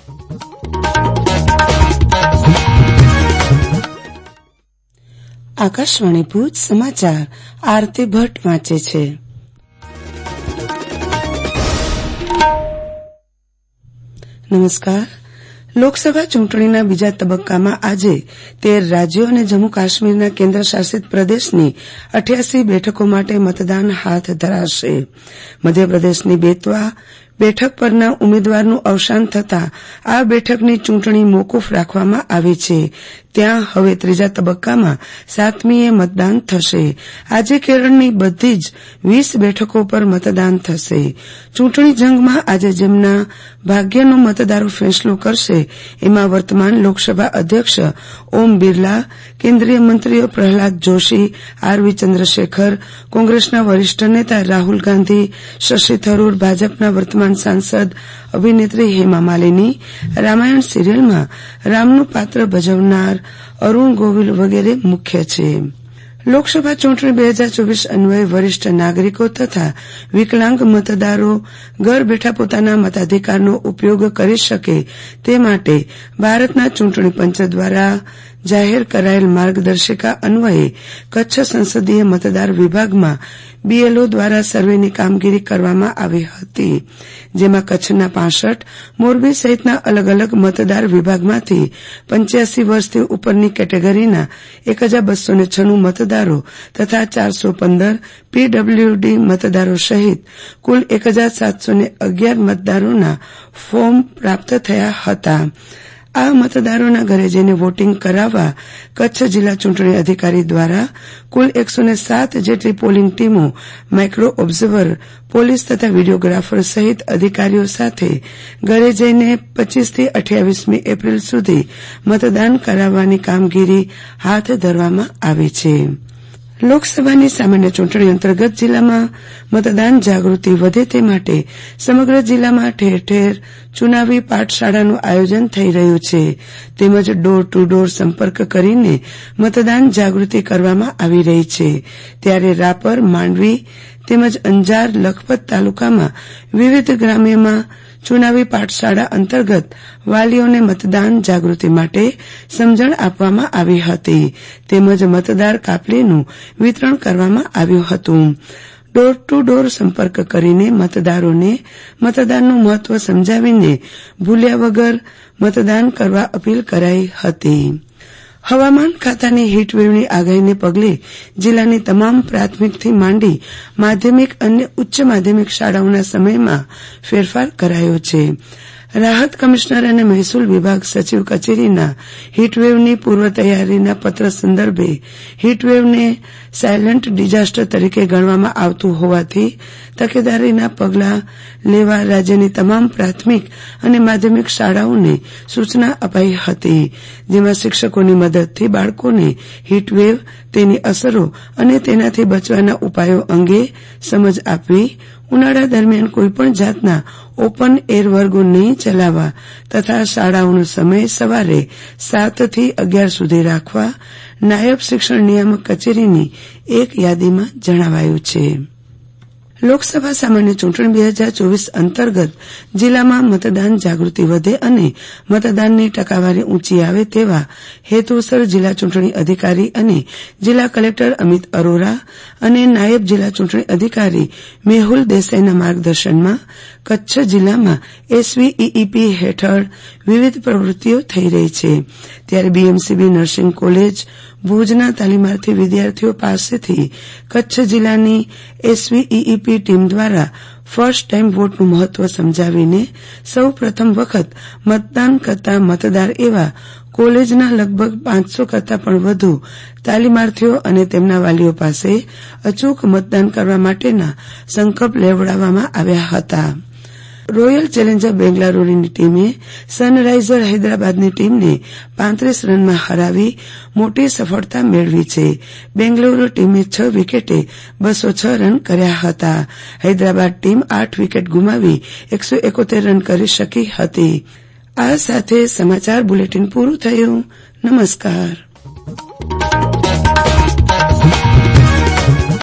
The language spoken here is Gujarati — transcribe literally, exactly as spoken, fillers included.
આકાશવાણી ભુજ સમાચાર આરતી ભટ્ટ વાંચે છે. નમસ્કાર. લોકસભા ચૂંટણીના બીજા તબક્કામાં આજે તેર રાજ્યો અને જમ્મુ કાશ્મીરના કેન્દ્ર શાસિત પ્રદેશની અઠ્યાસી બેઠકો માટે મતદાન હાથ ધરાશે. મધ્યપ્રદેશની બેતવા બેઠક પરના ઉમેદવારનું અવસાન થતાં આ બેઠકની ચૂંટણી મોકૂફ રાખવામાં આવી છે. ત્યાં હવે ત્રીજા તબક્કામાં સાતમીએ મતદાન થશે. આજે કેરળની બધી જ વીસ બેઠકો પર મતદાન થશે. ચૂંટણી જંગમાં આજે જેમના ભાગ્યનો મતદારો ફેંસલો કરશે એમાં વર્તમાન લોકસભા અધ્યક્ષ ઓમ બિરલા, કેન્દ્રીય મંત્રીઓ પ્રહલાદ જોશી, આરવી ચંદ્રશેખર, કોંગ્રેસના વરિષ્ઠ નેતા રાહુલ ગાંધી, શશી થરૂર, ભાજપના વર્તમાન સાંસદ અભિનેત્રી હેમા માલિની, રામાયણ સિરિયલમાં રામનું પાત્ર ભજવનાર અરૂણ ગોવિલ વગેરે મુખ્ય છે. લોકસભા ચૂંટણી બે હજાર ચોવીસ અન્વયે વરિષ્ઠ નાગરિકો તથા વિકલાંગ મતદારો ઘર બેઠા પોતાના મતાધિકારનો ઉપયોગ કરી શકે તે માટે ભારતના ચૂંટણી પંચ દ્વારા જાહેર કરાયેલ માર્ગદર્શિકા અન્વયે કચ્છ સંસદીય મતદાર વિભાગમાં બીએલઓ દ્વારા સર્વેની કામગીરી કરવામાં આવી હતી. જેમાં કચ્છના પાસઠ, મોરબી સહિતના અલગ અલગ મતદાર વિભાગમાંથી પંચ્યાસી વર્ષથી ઉપરની કેટેગરીના એક હજાર બસો ને છન્નું મતદારો તથા ચારસો પંદર પીડબ્લ્યુડી મતદારો સહિત કુલ એક હજાર સાતસો ને અગિયાર મતદારોના ફોર્મ પ્રાપ્ત થયા હતા. આ મતદારોના ઘરે જઈને વોટિંગ કરાવવા કચ્છ જિલ્લા ચૂંટણી અધિકારી દ્વારા કુલ એકસો ને સાત જેટલી પોલિંગ ટીમો, માઇક્રો ઓબ્ઝર્વર, પોલીસ તથા વિડીયોગ્રાફર સહિત અધિકારીઓ સાથે ઘરે જઈને પચીસ થી અઠ્યાવીસમી એપ્રિલ સુધી મતદાન કરાવવાની કામગીરી હાથ ધરવામાં આવી છે. લોકસભાની સામાન્ય ચૂંટણી અંતર્ગત જિલ્લામાં મતદાન જાગૃતિ વધે તે માટે સમગ્ર જિલ્લામાં ઠેર ઠેર ચુનાવી પાઠશાળાનું આયોજન થઈ રહ્યું છે. તેમજ ડોર ટુ ડોર સંપર્ક કરીને મતદાન જાગૃતિ કરવામાં આવી રહી છે. ત્યારે રાપર, માંડવી તેમજ અંજાર, લખપત તાલુકામાં વિવિધ ગ્રામ્યમાં ચુનાવી પાઠશાળા અંતર્ગત વાલીઓને મતદાન જાગૃતિ માટે સમજણ આપવામાં આવી હતી. તેમજ મતદાર કાપલીનું વિતરણ કરવામાં આવ્યું હતું. ડોર ટુ ડોર સંપર્ક કરીને મતદારોને મતદાનનું મહત્વ સમજાવીને ભૂલ્યા વગર મતદાન કરવા અપીલ કરાઈ હતી. હવામાન ખાતાની હીટવેવની આગાહીને પગલે જિલ્લાની તમામ પ્રાથમિકથી માંડી માધ્યમિક અને ઉચ્ચ માધ્યમિક શાળાઓના સમયમાં ફેરફાર કરાયો છે. રાહત કમિશનર અને મહેસૂલ વિભાગ સચિવ કચેરીના હીટવેવની પૂર્વ તૈયારીના પત્ર સંદર્ભે હીટવેવને સાયલન્ટ ડિઝાસ્ટર તરીકે ગણવામાં આવતું હોવાથી તકેદારીના પગલાં લેવા રાજ્યની તમામ પ્રાથમિક અને માધ્યમિક શાળાઓને સૂચના અપાઈ હતી. જેમાં શિક્ષકોની મદદથી બાળકોને હીટવેવ, તેની અસરો અને તેનાથી બચવાના ઉપાયો અંગે સમજ આપવી, ઉનાળા દરમિયાન કોઈપણ જાતના ઓપન એર વર્ગો નહીં ચલાવવા તથા શાળાઓનો સમય સવારે સાત થી અગિયાર સુધી રાખવા નાયબ શિક્ષણ નિયામક કચેરીની એક યાદીમાં જણાવાયું છે. લોકસભા સામાન્ય ચૂંટણી બે હજાર ચોવીસ અંતર્ગત જિલ્લામાં મતદાન જાગૃતિ વધે અને મતદાનની ટકાવારી ઊંચી આવે તેવા હેતુસર જિલ્લા ચૂંટણી અધિકારી અને જિલ્લા કલેક્ટર અમિત અરોરા અને નાયબ જિલ્લા ચૂંટણી અધિકારી મેહુલ દેસાઈના માર્ગદર્શનમાં કચ્છ જિલ્લામાં એસવીઈપી હેઠળ વિવિધ પ્રવૃત્તિઓ થઈ રહી છે. ત્યારે બીએમસીબી નર્સિંગ કોલેજ ભુજના તાલીમાર્થી વિદ્યાર્થીઓ પાસેથી કચ્છ જિલ્લાની એસવીઈપી ટીમ દ્વારા ફર્સ્ટ ટાઈમ વોટનું મહત્વ સમજાવીને સૌ પ્રથમ વખત મતદાન કરતા મતદાર એવા કોલેજના લગભગ પાંચસો કરતાં પણ વધુ તાલીમાર્થીઓ અને તેમના વાલીઓ પાસે અચૂક મતદાન કરવા માટેના સંકલ્પ લેવડાવવામાં આવ્યા હતા. રોયલ ચેલેન્જર બેંગલુરુની ટીમે સનરાઈઝર હૈદરાબાદની ટીમને પાંત્રીસ રનમાં હરાવી મોટી સફળતા મેળવી છે. બેંગલુરુ ટીમે છ વિકેટે બસો છ રન કર્યા હતા. હૈદરાબાદ ટીમ આઠ વિકેટ ગુમાવી એકસો એકોતેર રન કરી શકી હતી. આ સાથે સમાચાર બુલેટિન પૂરું થયું. નમસ્કાર.